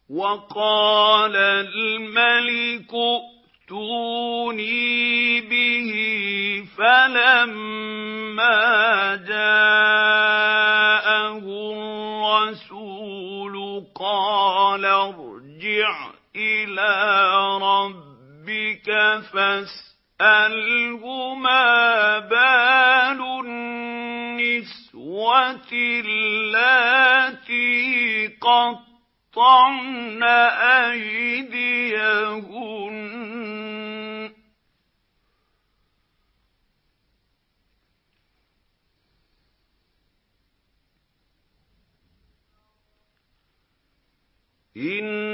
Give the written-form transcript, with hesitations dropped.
وقال الملك ائتوني به فلما جاءه الرسول قال ارجع إلى ربك فاسأله ما بال النسوة اللاتي قطعن أيديهن إن